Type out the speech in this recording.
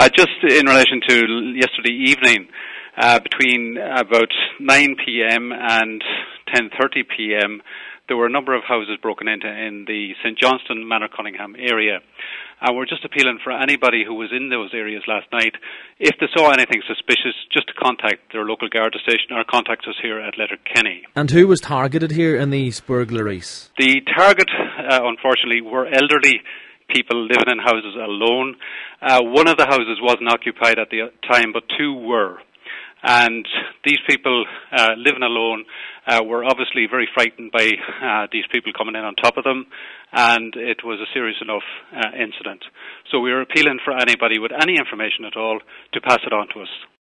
Just in relation to yesterday evening, between about 9 p.m. and 10:30 p.m., there were a number of houses broken into in the St Johnstone, Manor Cunningham area. And we're just appealing for anybody who was in those areas last night, if they saw anything suspicious, just to contact their local Garda station or contact us here at Letterkenny. And who was targeted here in these burglaries? The target, unfortunately, were elderly people living in houses alone. One of the houses wasn't occupied at the time, but two were. And these people living alone were obviously very frightened by these people coming in on top of them, and it was a serious enough incident. So we are appealing for anybody with any information at all to pass it on to us.